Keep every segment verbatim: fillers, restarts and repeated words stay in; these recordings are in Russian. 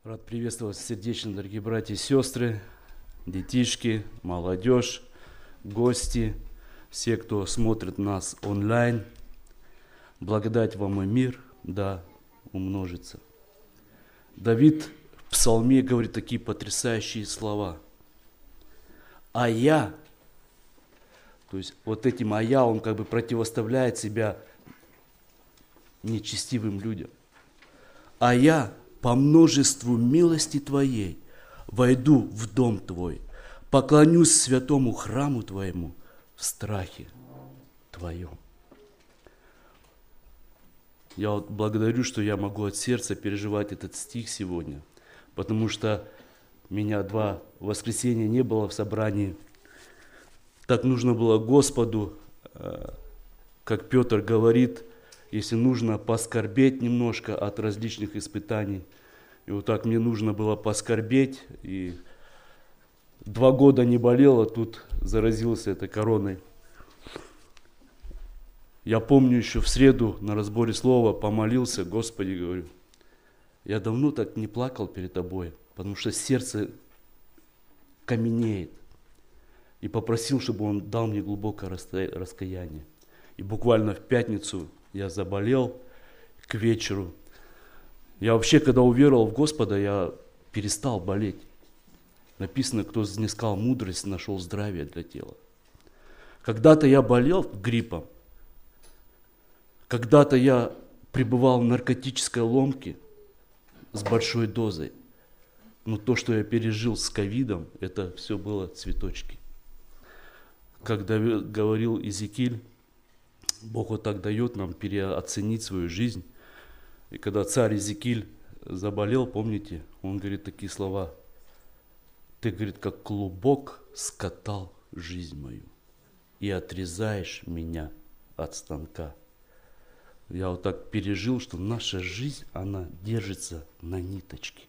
Рад приветствовать сердечно, дорогие братья и сестры, детишки, молодежь, гости, все, кто смотрит нас онлайн. Благодать вам и мир, да, умножится. Давид в Псалме говорит такие потрясающие слова. А я, то есть вот этим «а я», он как бы противоставляет себя нечестивым людям. А я по множеству милости Твоей войду в дом Твой, поклонюсь святому храму Твоему в страхе Твоем. Я вот благодарю, что я могу от сердца переживать этот стих сегодня, потому что меня два воскресенья не было в собрании. Так нужно было Господу, как Петр говорит, если нужно поскорбеть немножко от различных испытаний. И вот так мне нужно было поскорбеть. И два года не болел, а тут заразился этой короной. Я помню еще в среду на разборе слова помолился, Господи, говорю, я давно так не плакал перед Тобой, потому что сердце каменеет. И попросил, чтобы Он дал мне глубокое раскаяние. И буквально в пятницу я заболел к вечеру. Я вообще, когда уверовал в Господа, я перестал болеть. Написано, кто снискал мудрость, нашел здравие для тела. Когда-то я болел гриппом. Когда-то я пребывал в наркотической ломке с большой дозой. Но то, что я пережил с ковидом, это все было цветочки. Как говорил Иезекииль, Бог вот так дает нам переоценить свою жизнь. И когда царь Иезекииль заболел, помните, он говорит такие слова. Ты, говорит, как клубок скатал жизнь мою и отрезаешь меня от станка. Я вот так пережил, что наша жизнь, она держится на ниточке.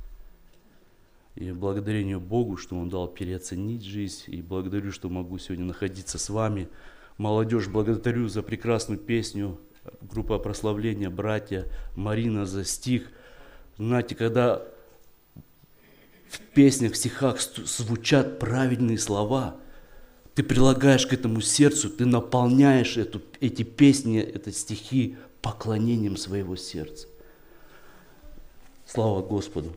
И благодарение Богу, что Он дал переоценить жизнь. И благодарю, что могу сегодня находиться с вами. Молодежь, благодарю за прекрасную песню, группа прославления, братья, Марина за стих. Знаете, когда в песнях, в стихах звучат правильные слова, ты прилагаешь к этому сердцу, ты наполняешь эту, эти песни, эти стихи поклонением своего сердца. Слава Господу!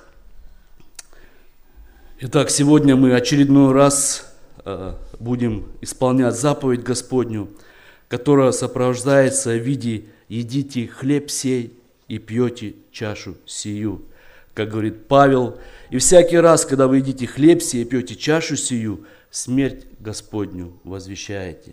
Итак, сегодня мы очередной раз будем исполнять заповедь Господню, которая сопровождается в виде «едите хлеб сей и пьете чашу сию», как говорит Павел. И всякий раз, когда вы едите хлеб сей и пьете чашу сию, смерть Господню возвещаете.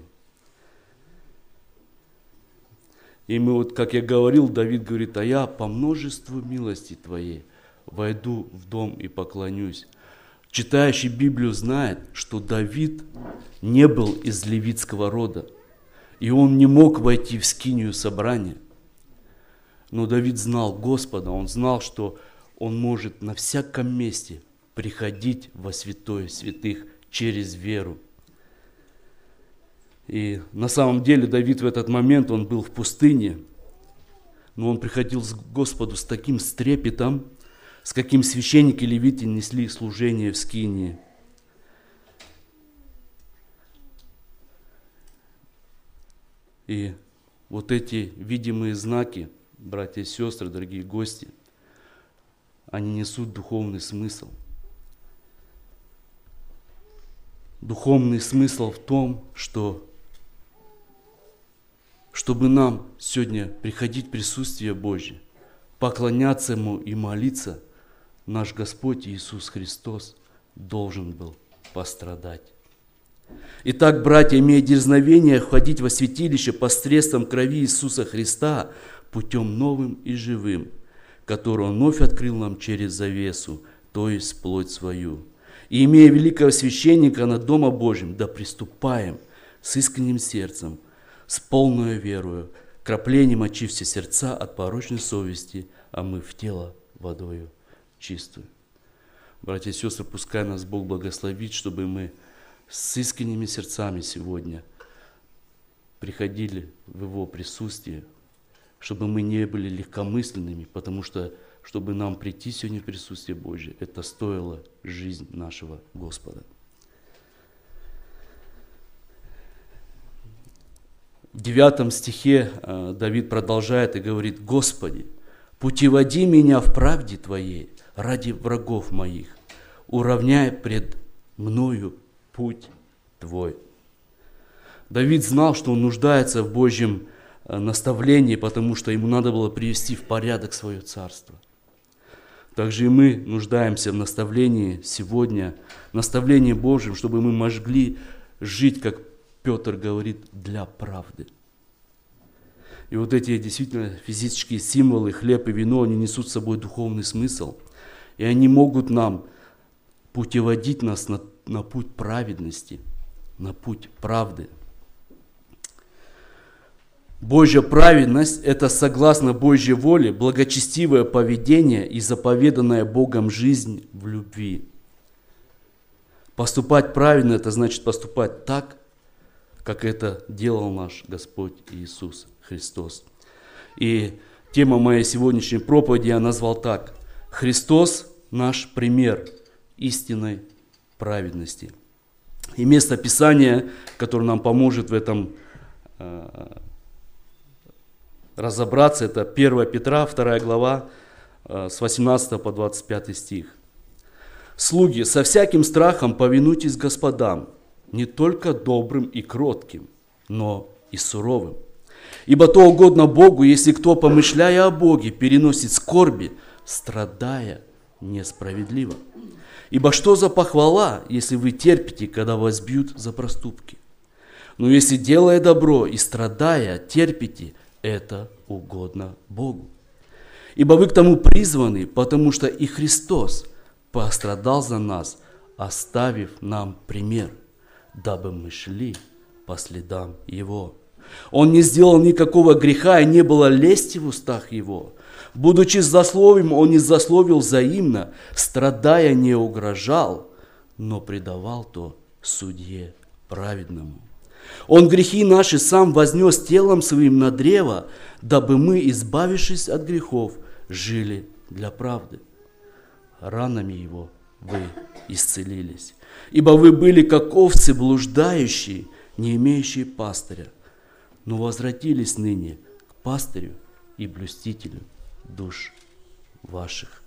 И мы вот, как я говорил, Давид говорит, а я по множеству милости Твоей войду в дом и поклонюсь. Читающий Библию знает, что Давид не был из левитского рода, и он не мог войти в скинию собрания. Но Давид знал Господа, он знал, что он может на всяком месте приходить во святое святых через веру. И на самом деле Давид в этот момент, он был в пустыне, но он приходил к Господу с таким трепетом, с каким священники и левиты несли служение в скинии. И вот эти видимые знаки, братья и сестры, дорогие гости, они несут духовный смысл. Духовный смысл в том, что чтобы нам сегодня приходить в присутствие Божье, поклоняться Ему и молиться, наш Господь Иисус Христос должен был пострадать. Итак, братья, имея дерзновение входить во святилище посредством крови Иисуса Христа, путем новым и живым, который Он вновь открыл нам через завесу, то есть плоть свою. И имея великого священника над Домом Божьим, да приступаем с искренним сердцем, с полной верою, краплением очи все сердца от порочной совести, а мы в тело водою чистую. Братья и сестры, пускай нас Бог благословит, чтобы мы с искренними сердцами сегодня приходили в Его присутствие, чтобы мы не были легкомысленными, потому что чтобы нам прийти сегодня в присутствие Божье. Это стоило жизнь нашего Господа. В девятом стихе Давид продолжает и говорит: «Господи, путеводи меня в правде Твоей ради врагов моих, уравняй пред мною путь Твой». Давид знал, что он нуждается в Божьем наставлении, потому что ему надо было привести в порядок свое царство. Также и мы нуждаемся в наставлении сегодня, наставлении Божьем, чтобы мы могли жить, как Петр говорит, для правды. И вот эти действительно физические символы, хлеб и вино, они несут с собой духовный смысл. И они могут нам путеводить нас на, на путь праведности, на путь правды. Божья праведность – это, согласно Божьей воле, благочестивое поведение и заповеданная Богом жизнь в любви. Поступать правильно – это значит поступать так, как это делал наш Господь Иисус Христос. И тема моей сегодняшней проповеди я назвал так: «Христос – наш пример истинной праведности». И место Писания, которое нам поможет в этом э, разобраться, это первое Петра, вторая глава, э, с восемнадцатого по двадцать пятый стих. «Слуги, со всяким страхом повинуйтесь господам, не только добрым и кротким, но и суровым. Ибо то угодно Богу, если кто, помышляя о Боге, переносит скорби, страдая несправедливо. Ибо что за похвала, если вы терпите, когда вас бьют за проступки? Но если, делая добро и страдая, терпите, это угодно Богу. Ибо вы к тому призваны, потому что и Христос пострадал за нас, оставив нам пример, дабы мы шли по следам Его. Он не сделал никакого греха, и не было лести в устах Его. Будучи злословием, Он не злословил взаимно, страдая не угрожал, но предавал то судье праведному. Он грехи наши сам вознес телом своим на древо, дабы мы, избавившись от грехов, жили для правды. Ранами Его вы исцелились. Ибо вы были, как овцы блуждающие, не имеющие пастыря, но возвратились ныне к пастырю и блюстителю душ ваших».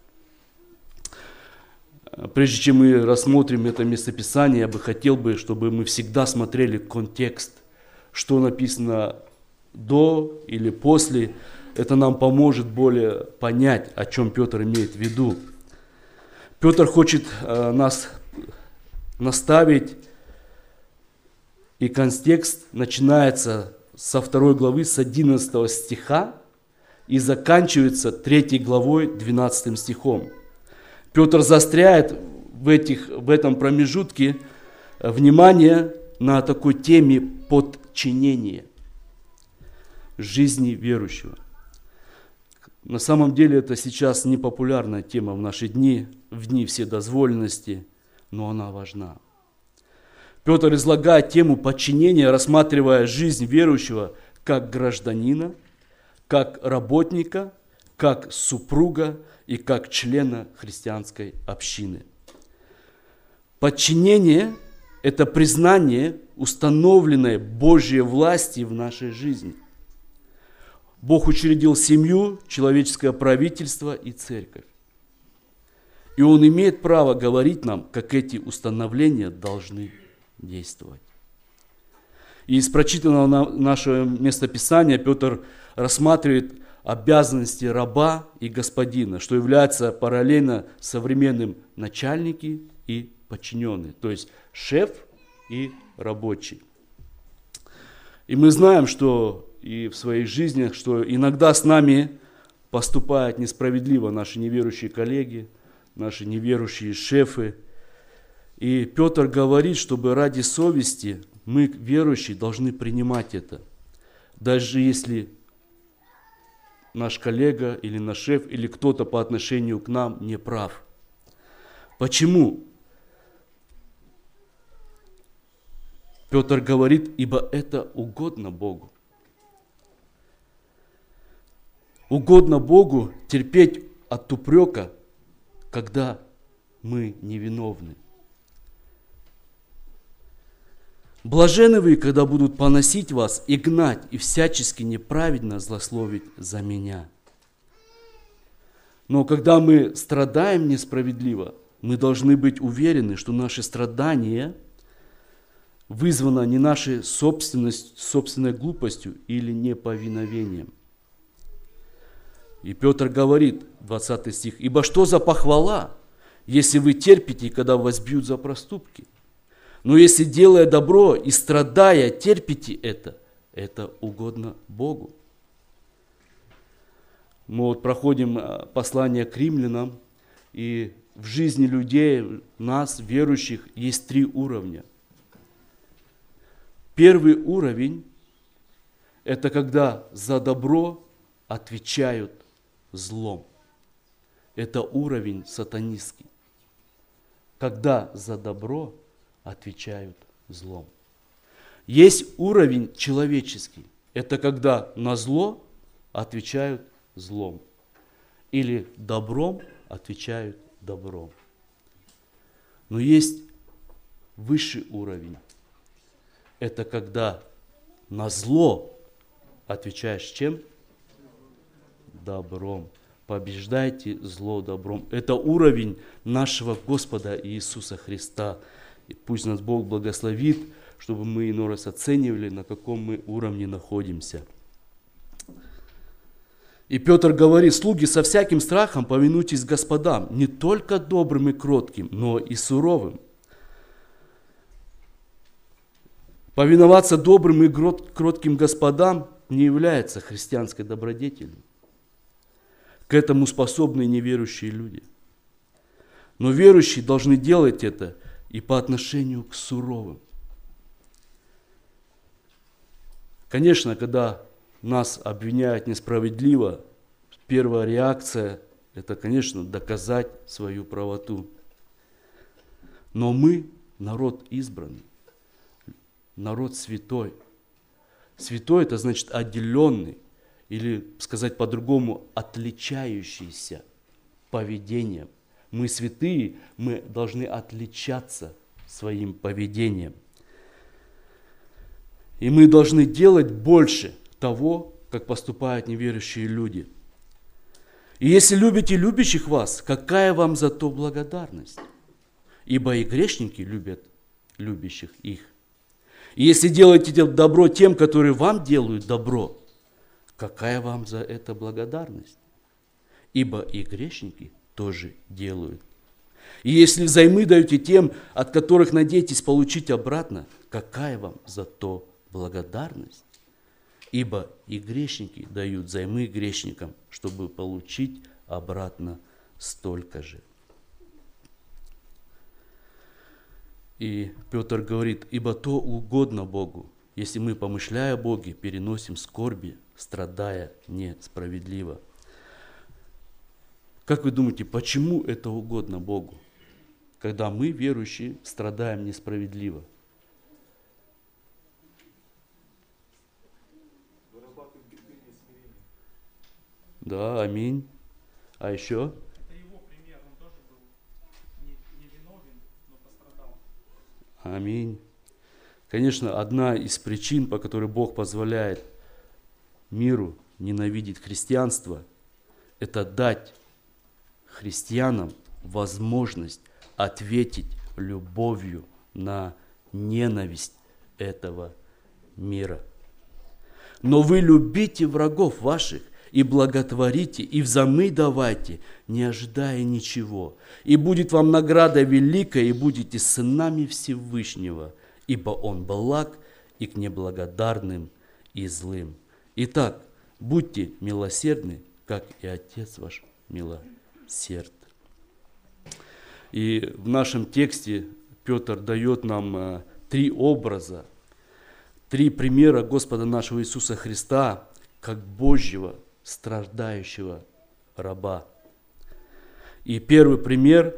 Прежде чем мы рассмотрим это местописание, я бы хотел бы, чтобы мы всегда смотрели контекст, что написано до или после. Это нам поможет более понять, о чем Петр имеет в виду. Петр хочет э, нас наставить, и контекст начинается со второй главы, с одиннадцатого стиха, и заканчивается третьей главой, двенадцатым стихом. Петр заостряет в, этих, в этом промежутке внимание на такой теме подчинения жизни верующего. На самом деле это сейчас непопулярная тема в наши дни, в дни вседозволенности, но она важна. Петр излагает тему подчинения, рассматривая жизнь верующего как гражданина, как работника, как супруга и как члена христианской общины. Подчинение – это признание установленной Божьей власти в нашей жизни. Бог учредил семью, человеческое правительство и церковь. И Он имеет право говорить нам, как эти установления должны действовать. И из прочитанного нашего местописания Петр рассматривает обязанности раба и господина, что является параллельно современным начальники и подчиненные, то есть шеф и рабочий. И мы знаем, что и в своих жизнях, что иногда с нами поступают несправедливо наши неверующие коллеги, наши неверующие шефы. И Петр говорит, чтобы ради совести мы, верующие, должны принимать это. Даже если наш коллега или наш шеф или кто-то по отношению к нам не прав. Почему? Петр говорит, ибо это угодно Богу. Угодно Богу терпеть от упрека, когда мы невиновны. Блаженны вы, когда будут поносить вас и гнать, и всячески неправедно злословить за меня. Но когда мы страдаем несправедливо, мы должны быть уверены, что наши страдания вызвано не нашей собственной глупостью или неповиновением. И Петр говорит, двадцатый стих, «Ибо что за похвала, если вы терпите, когда вас бьют за проступки? Но если, делая добро и страдая, терпите это, это угодно Богу». Мы вот проходим послание к римлянам, и в жизни людей, нас, верующих, есть три уровня. Первый уровень – это когда за добро отвечают злом. Это уровень сатанистский. Когда за добро отвечают злом. Есть уровень человеческий. Это когда на зло отвечают злом. Или добром отвечают добром. Но есть высший уровень. Это когда на зло отвечаешь чем? Добром. Побеждайте зло добром. Это уровень нашего Господа Иисуса Христа. И пусть нас Бог благословит, чтобы мы иной раз оценивали, на каком мы уровне находимся. И Петр говорит, слуги, со всяким страхом повинуйтесь господам, не только добрым и кротким, но и суровым. Повиноваться добрым и кротким господам не является христианской добродетелью. К этому способны неверующие люди. Но верующие должны делать это и по отношению к суровым. Конечно, когда нас обвиняют несправедливо, первая реакция – это, конечно, доказать свою правоту. Но мы – народ избранный, народ святой. Святой – это значит отделенный, или, сказать по-другому, отличающийся поведением. Мы святые, мы должны отличаться своим поведением. И мы должны делать больше того, как поступают неверующие люди. И если любите любящих вас, какая вам за то благодарность? Ибо и грешники любят любящих их. И если делаете добро тем, которые вам делают добро, какая вам за это благодарность? Ибо и грешники тоже делают. И если взаймы даете тем, от которых надеетесь получить обратно, какая вам за то благодарность? Ибо и грешники дают взаймы грешникам, чтобы получить обратно столько же. И Петр говорит, ибо то угодно Богу, если мы, помышляя о Боге, переносим скорби, страдая несправедливо. Как вы думаете, почему это угодно Богу, когда мы, верующие, страдаем несправедливо? Да, аминь. А еще? Это его пример, он тоже был не, не виновен, но пострадал. Аминь. Конечно, одна из причин, по которой Бог позволяет миру ненавидеть христианство, это дать христианам возможность ответить любовью на ненависть этого мира. Но вы любите врагов ваших, и благотворите, и взаймы давайте, не ожидая ничего. И будет вам награда великая, и будете сынами Всевышнего, ибо Он благ и к неблагодарным и злым. Итак, будьте милосердны, как и Отец ваш милосерд. И в нашем тексте Петр дает нам три образа, три примера Господа нашего Иисуса Христа, как Божьего страждающего раба. И первый пример,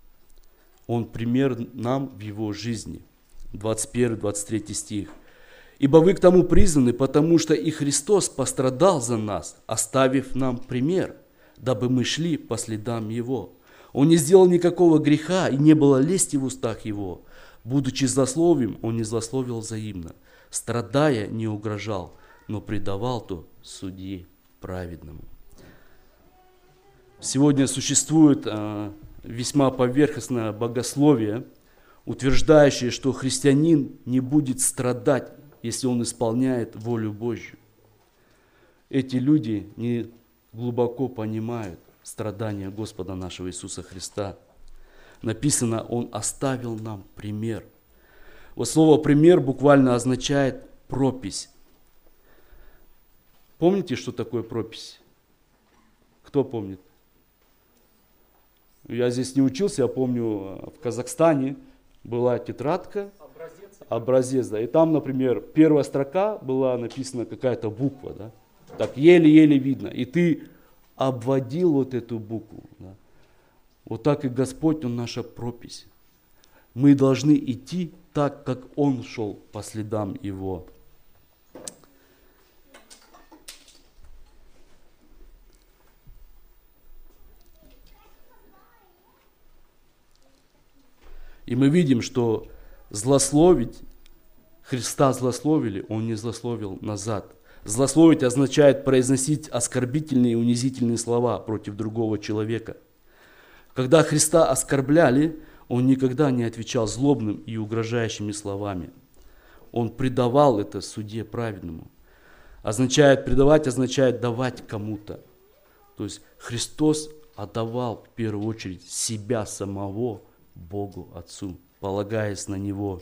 он пример нам в его жизни. двадцать первый двадцать третий стих. Ибо вы к тому призваны, потому что и Христос пострадал за нас, оставив нам пример, дабы мы шли по следам Его. Он не сделал никакого греха, и не было лести в устах Его. Будучи злословием, Он не злословил взаимно. Страдая, не угрожал, но предавал то судье праведному. Сегодня существует э, весьма поверхностное богословие, утверждающее, что христианин не будет страдать, если он исполняет волю Божью. Эти люди не глубоко понимают страдания Господа нашего Иисуса Христа. Написано, Он оставил нам пример. Вот слово «пример» буквально означает пропись. Помните, что такое пропись? Кто помнит? Я здесь не учился, я помню, в Казахстане была тетрадка, Образец. образец, да, и там, например, первая строка была написана какая-то буква, да, так еле-еле видно, и ты обводил вот эту букву, да. Вот так и Господь, Он наша пропись. Мы должны идти так, как Он шел по следам Его. И мы видим, что злословить, Христа злословили, Он не злословил назад. Злословить означает произносить оскорбительные и унизительные слова против другого человека. Когда Христа оскорбляли, Он никогда не отвечал злобным и угрожающими словами. Он предавал это судье праведному. Означает предавать, означает давать кому-то. То есть Христос отдавал в первую очередь себя самого Богу Отцу, полагаясь на Него.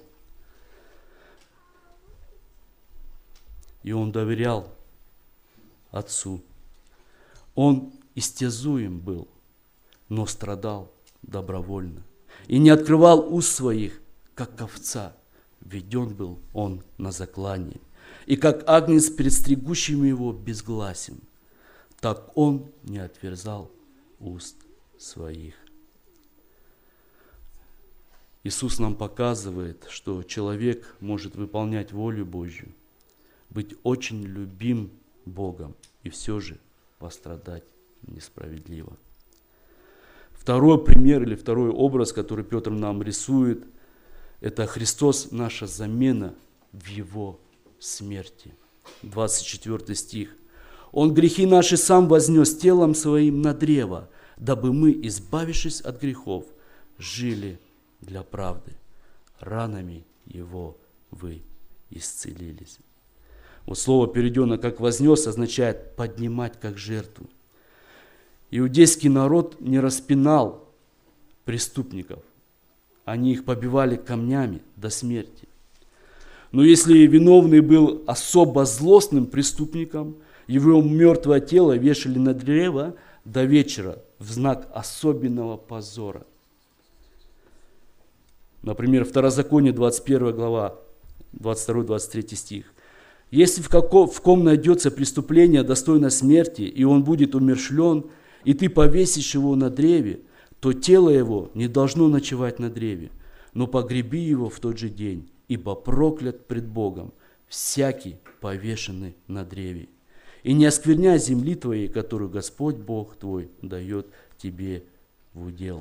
И Он доверял Отцу. Он истязуем был, но страдал добровольно. И не открывал уст своих, как овца. Веден был Он на заклание. И как агнец перед стригущим Его безгласен, так Он не отверзал уст своих. Иисус нам показывает, что человек может выполнять волю Божью, быть очень любим Богом и все же пострадать несправедливо. Второй пример или второй образ, который Петр нам рисует, это Христос, наша замена в Его смерти. двадцать четвёртый стих. Он грехи наши сам вознес телом своим на древо, дабы мы, избавившись от грехов, жили для правды. Ранами Его вы исцелились. Вот слово, переведенное как «вознес», означает «поднимать как жертву». Иудейский народ не распинал преступников. Они их побивали камнями до смерти. Но если виновный был особо злостным преступником, его мертвое тело вешали на древо до вечера в знак особенного позора. Например, Второзаконие, двадцать первая глава, двадцать второй — двадцать третий стих. «Если в, како, в ком найдется преступление достойно смерти, и он будет умерщвлен, и ты повесишь его на древе, то тело его не должно ночевать на древе, но погреби его в тот же день, ибо проклят пред Богом всякий повешенный на древе. И не оскверняй земли твоей, которую Господь Бог твой дает тебе в удел».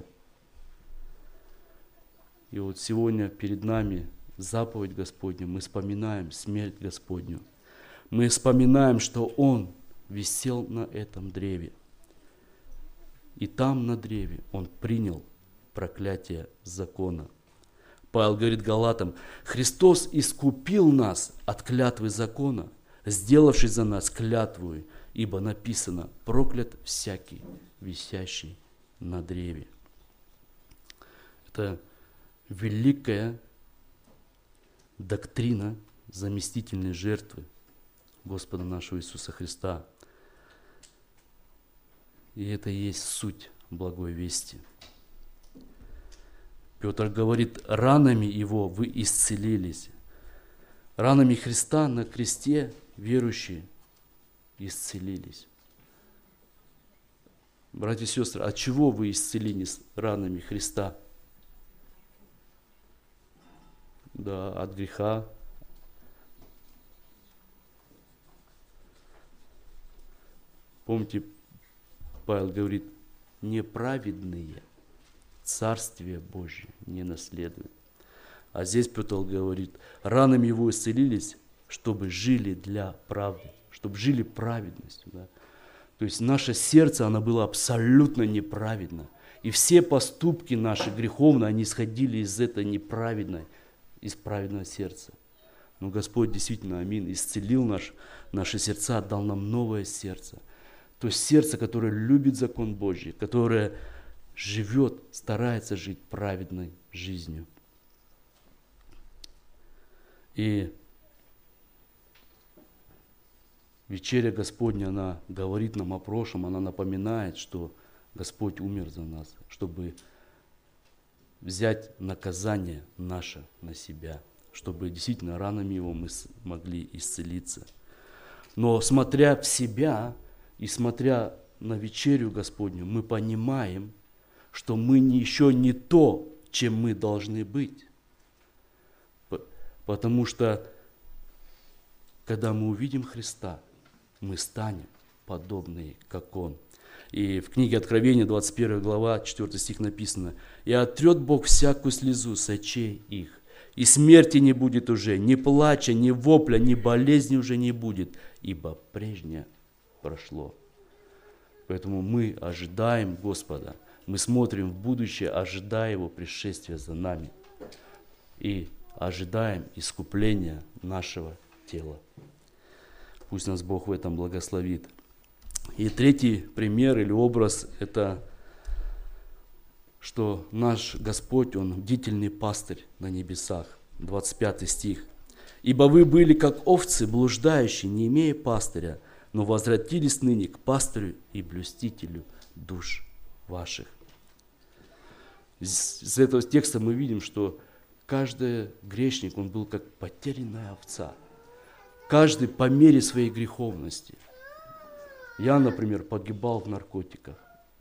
И вот сегодня перед нами заповедь Господня, мы вспоминаем смерть Господню. Мы вспоминаем, что Он висел на этом древе. И там на древе Он принял проклятие закона. Павел говорит Галатам: «Христос искупил нас от клятвы закона, сделавший за нас клятву, ибо написано: проклят всякий, висящий на древе». Это великая доктрина заместительной жертвы Господа нашего Иисуса Христа. И это и есть суть благой вести. Петр говорит: ранами Его вы исцелились. Ранами Христа на кресте верующие исцелились. Братья и сестры, от чего вы исцелились ранами Христа? Да, от греха, Помните, Павел говорит, неправедные Царствие Божие не наследуют. А здесь Петр говорит, ранами его исцелились, чтобы жили для правды, чтобы жили праведностью. Да? То есть наше сердце, оно было абсолютно неправедно. И все поступки наши греховные, они исходили из этой неправедной, из праведного сердца. Но Господь действительно, аминь, исцелил наш, наши сердца, дал нам новое сердце. То есть сердце, которое любит закон Божий, которое живет, старается жить праведной жизнью. И вечеря Господня, она говорит нам о прошлом, она напоминает, что Господь умер за нас, чтобы взять наказание наше на себя, чтобы действительно ранами Его мы могли исцелиться. Но смотря в себя и смотря на вечерю Господню, мы понимаем, что мы еще не то, чем мы должны быть. Потому что, когда мы увидим Христа, мы станем подобные, как Он. И в книге Откровения, двадцать первая глава, четвёртый стих написано, «И оттрет Бог всякую слезу с очей их, и смерти не будет уже, ни плача, ни вопля, ни болезни уже не будет, ибо прежнее прошло». Поэтому мы ожидаем Господа, мы смотрим в будущее, ожидая Его пришествия за нами. И ожидаем искупления нашего тела. Пусть нас Бог в этом благословит. И третий пример или образ – это что наш Господь, Он бдительный пастырь на небесах. двадцать пятый стих. «Ибо вы были, как овцы, блуждающие, не имея пастыря, но возвратились ныне к пастырю и блюстителю душ ваших». Из этого текста мы видим, что каждый грешник, он был как потерянная овца. Каждый по мере своей греховности. Я, например, погибал в наркотиках.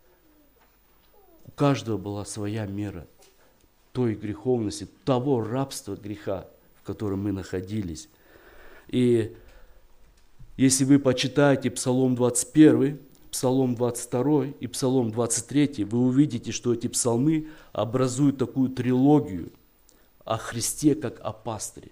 У каждого была своя мера той греховности, того рабства греха, в котором мы находились. И если вы почитаете Псалом двадцать первый, Псалом двадцать второй и Псалом двадцать третий, вы увидите, что эти псалмы образуют такую трилогию о Христе, как о пастыре.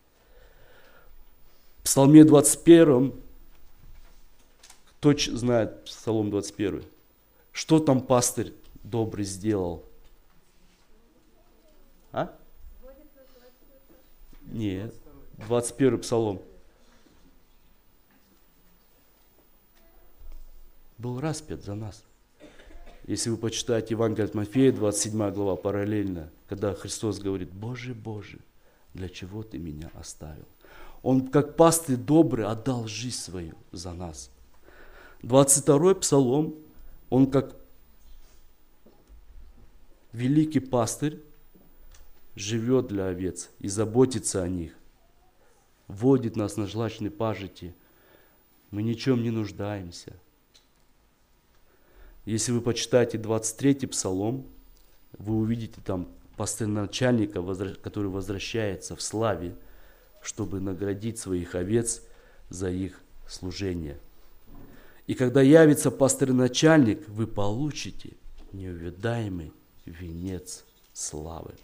В Псалме двадцать первом, кто знает Псалом двадцать первый, что там пастырь добрый сделал? А? Нет, двадцать первый Псалом. Был распят за нас. Если вы почитаете Евангелие от Матфея, двадцать седьмая глава, параллельно, когда Христос говорит: «Боже, Боже, для чего Ты меня оставил?» Он, как пастырь добрый, отдал жизнь свою за нас. двадцать второй Псалом, он как великий пастырь живет для овец и заботится о них, водит нас на жлачные пажити. Мы ни в чем не нуждаемся. Если вы почитаете двадцать третий Псалом, вы увидите там пастырь-начальника, который возвращается в славе, чтобы наградить своих овец за их служение. И когда явится пастырь-начальник, вы получите неувядаемый венец славы.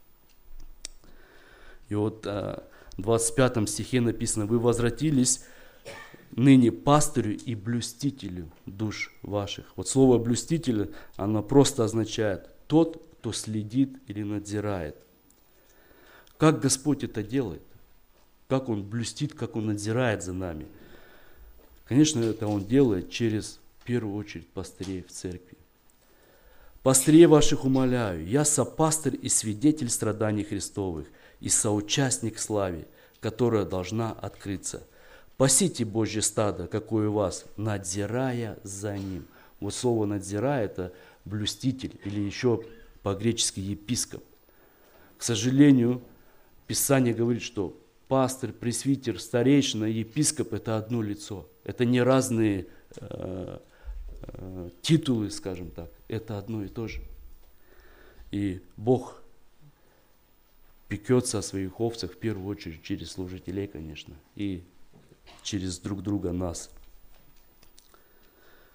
И вот в двадцать пятом стихе написано: «Вы возвратились ныне пастырю и блюстителю душ ваших». Вот слово «блюститель», оно просто означает «тот, кто следит или надзирает». Как Господь это делает? Как Он блюстит, как Он надзирает за нами? Конечно, это Он делает через, в первую очередь, пастырей в церкви. «Пастырей ваших умоляю, я сопастырь и свидетель страданий Христовых, и соучастник славе, которая должна открыться. Пасите Божье стадо, какое у вас, надзирая за ним». Вот слово «надзирая» – это блюститель, или еще по-гречески епископ. К сожалению, Писание говорит, что пастырь, пресвитер, старейшина, епископ – это одно лицо. Это не разные э, э, титулы, скажем так. Это одно и то же. И Бог пекется о своих овцах в первую очередь через служителей, конечно, и через друг друга нас.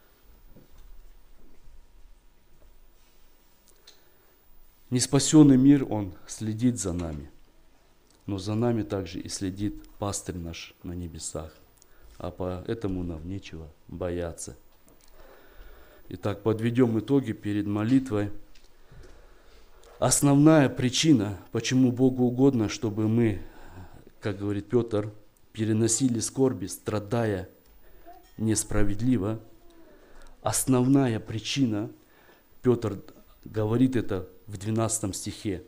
Неспасенный мир, он следит за нами, но за нами также и следит пастырь наш на небесах, а поэтому нам нечего бояться. Итак, подведем итоги перед молитвой. Основная причина, почему Богу угодно, чтобы мы, как говорит Петр, переносили скорби, страдая несправедливо, основная причина, Петр говорит это в двенадцатом стихе,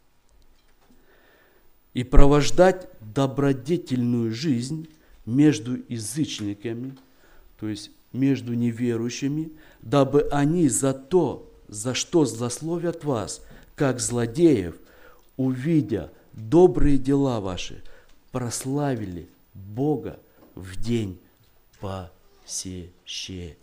и провождать добродетельную жизнь между язычниками, то есть между неверующими, дабы они за то, за что злословят вас, как злодеев, увидя добрые дела ваши, прославили Бога в день посещения.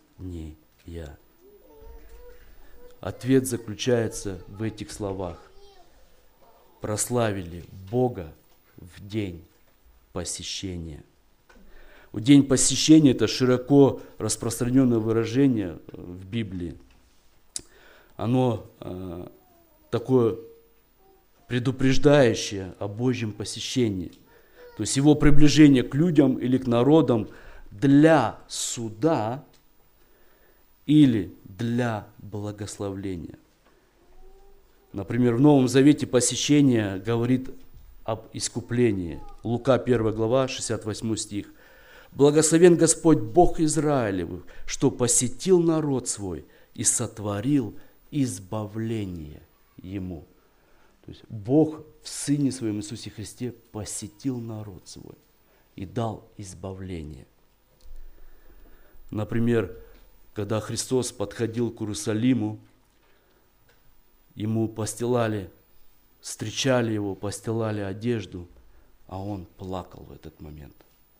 Ответ заключается в этих словах. Прославили Бога в день посещения. В день посещения – это широко распространенное выражение в Библии. Оно э, такое предупреждающее о Божьем посещении. То есть его приближение к людям или к народам для суда или для благословления. Например, в Новом Завете посещение говорит об искуплении. Лука первая глава, шестьдесят восьмой стих. «Благословен Господь Бог Израилев, что посетил народ свой и сотворил избавление ему». То есть Бог в Сыне Своем Иисусе Христе посетил народ свой и дал избавление. Например, когда Христос подходил к Иерусалиму, ему постилали, встречали его, постилали одежду, а он плакал в этот момент.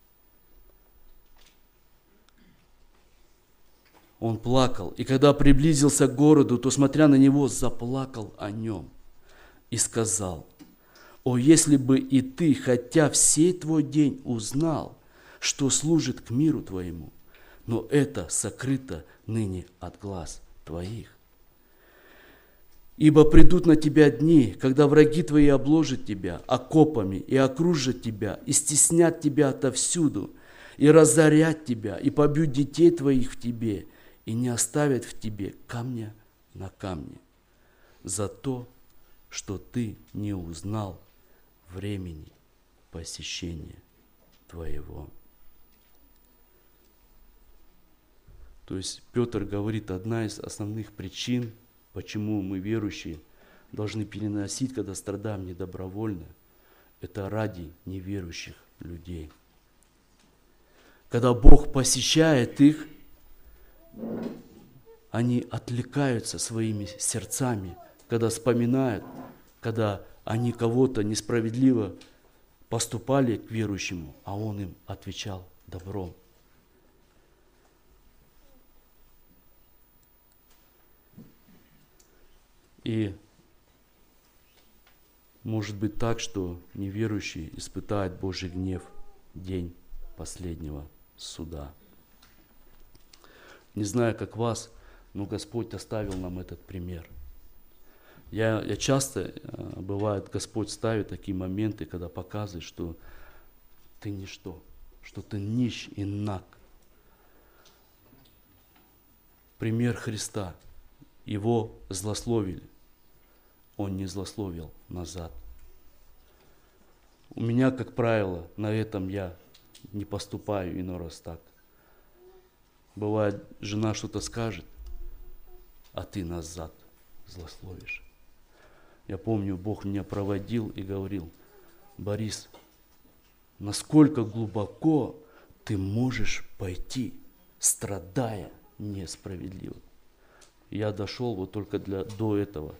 Он плакал, и когда приблизился к городу, то, смотря на него, заплакал о нем и сказал: «О, если бы и ты, хотя всей твой день, узнал, что служит к миру твоему, но это сокрыто ныне от глаз твоих. Ибо придут на тебя дни, когда враги твои обложат тебя окопами и окружат тебя, и стеснят тебя отовсюду, и разорят тебя, и побьют детей твоих в тебе, и не оставят в тебе камня на камне, за то, что ты не узнал времени посещения твоего». То есть Петр говорит, одна из основных причин, почему мы, верующие, должны переносить, когда страдаем, недобровольно, это ради неверующих людей. Когда Бог посещает их, они отвлекаются своими сердцами, когда вспоминают, когда они кого-то несправедливо поступали к верующему, а он им отвечал добром. И может быть так, что неверующий испытает Божий гнев в день последнего суда. Не знаю, как вас, но Господь оставил нам этот пример. Я, я часто, бывает, Господь ставит такие моменты, когда показывает, что ты ничто, что ты нищ и наг. Пример Христа. Его злословили. Он не злословил назад. У меня, как правило, на этом я не поступаю иной раз так. Бывает, жена что-то скажет, а ты назад злословишь. Я помню, Бог меня проводил и говорил: Борис, насколько глубоко ты можешь пойти, страдая несправедливо. Я дошел вот только для, до этого.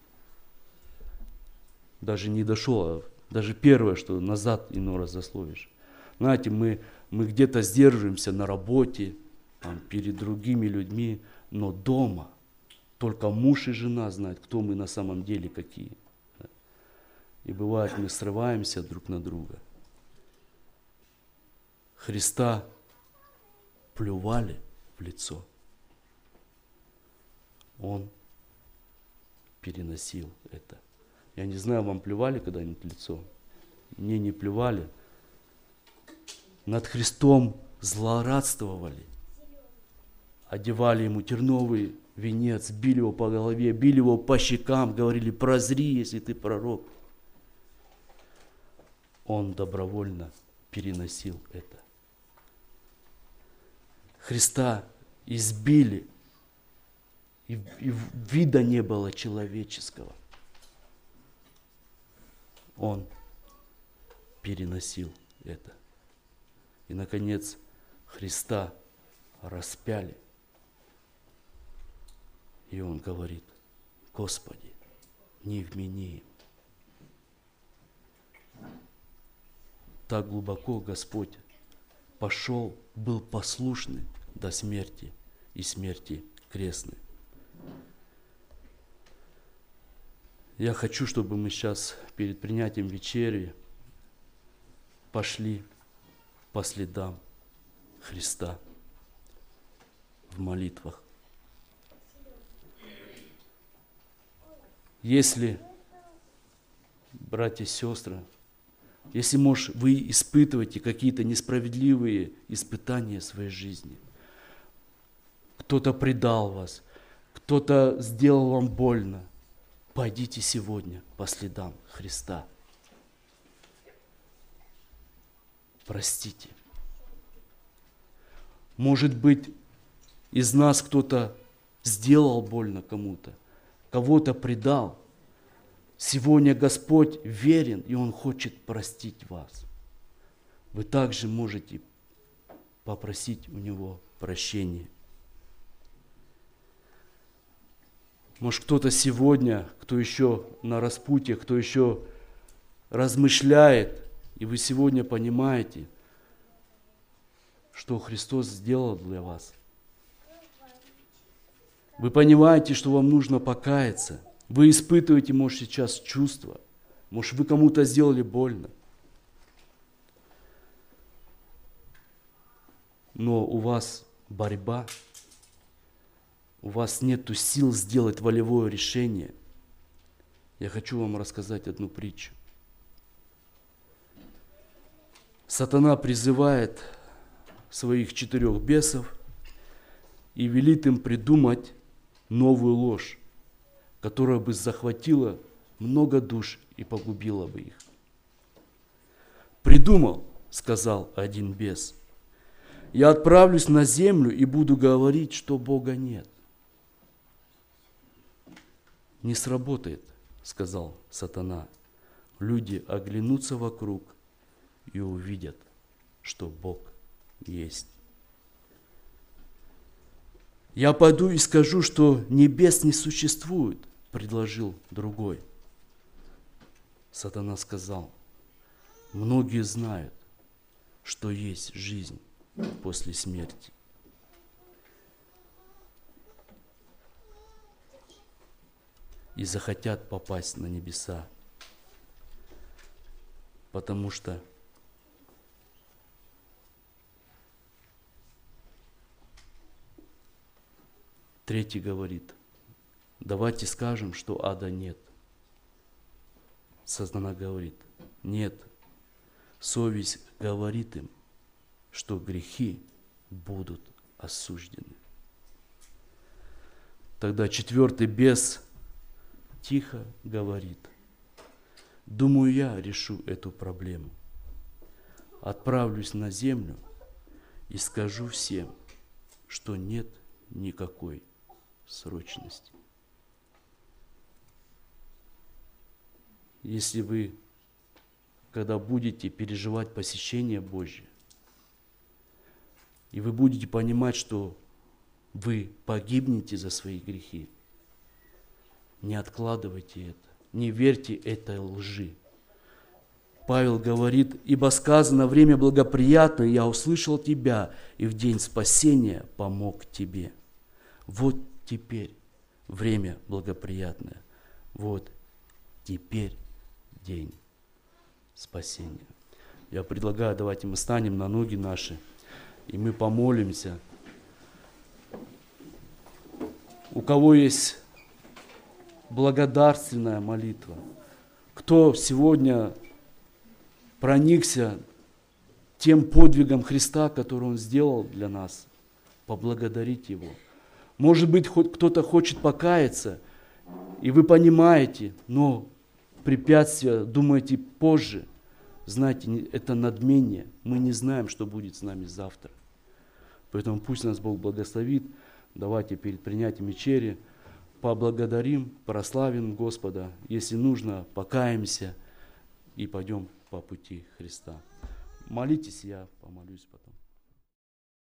Даже не дошел, а даже первое, что назад иной раз засловишь. Знаете, мы, мы где-то сдерживаемся на работе, там, перед другими людьми, но дома только муж и жена знают, кто мы на самом деле какие. И бывает, мы срываемся друг на друга. Христа плювали в лицо. Он переносил это. Я не знаю, вам плевали когда-нибудь в лицо? Мне не плевали. Над Христом злорадствовали. Одевали ему терновый венец, били его по голове, били его по щекам, говорили: прозри, если ты пророк. Он добровольно переносил это. Христа избили, и, и вида не было человеческого. Он переносил это. И, наконец, Христа распяли. И он говорит: Господи, не вмени им. Так глубоко Господь пошел, был послушный до смерти и смерти крестной. Я хочу, чтобы мы сейчас перед принятием вечери пошли по следам Христа в молитвах. Если, братья и сестры, если, может, вы испытываете какие-то несправедливые испытания в своей жизни, кто-то предал вас, кто-то сделал вам больно, пойдите сегодня по следам Христа. Простите. Может быть, из нас кто-то сделал больно кому-то, кого-то предал. Сегодня Господь верен, и Он хочет простить вас. Вы также можете попросить у Него прощения. Может, кто-то сегодня, кто еще на распутье, кто еще размышляет, и вы сегодня понимаете, что Христос сделал для вас. Вы понимаете, что вам нужно покаяться. Вы испытываете, может, сейчас чувства. Может, вы кому-то сделали больно. Но у вас борьба. У вас нет сил сделать волевое решение. Я хочу вам рассказать одну притчу. Сатана призывает своих четырех бесов и велит им придумать новую ложь, которая бы захватила много душ и погубила бы их. «Придумал, — сказал один бес, — я отправлюсь на землю и буду говорить, что Бога нет». «Не сработает, — сказал сатана. Люди оглянутся вокруг и увидят, что Бог есть». «Я пойду и скажу, что небес не существует, — предложил другой. Сатана сказал: многие знают, что есть жизнь после смерти. И захотят попасть на небеса, потому что третий говорит: давайте скажем, что ада нет. Сатана говорит: нет, совесть говорит им, что грехи будут осуждены. Тогда четвертый бес тихо говорит: думаю, я решу эту проблему. Отправлюсь на землю и скажу всем, что нет никакой срочности. Если вы, когда будете переживать посещение Божье, и вы будете понимать, что вы погибнете за свои грехи, не откладывайте это, не верьте этой лжи. Павел говорит: ибо сказано, время благоприятное, я услышал тебя, и в день спасения помог тебе. Вот теперь время благоприятное, вот теперь день спасения. Я предлагаю, давайте мы станем на ноги наши, и мы помолимся. У кого есть благодарственная молитва. Кто сегодня проникся тем подвигом Христа, который Он сделал для нас, поблагодарить Его. Может быть, хоть кто-то хочет покаяться, и вы понимаете, но препятствия думаете позже. Знаете, это надмение. Мы не знаем, что будет с нами завтра. Поэтому пусть нас Бог благословит. Давайте перед принятием вечери поблагодарим, прославим Господа. Если нужно, покаемся и пойдем по пути Христа. Молитесь, я помолюсь потом.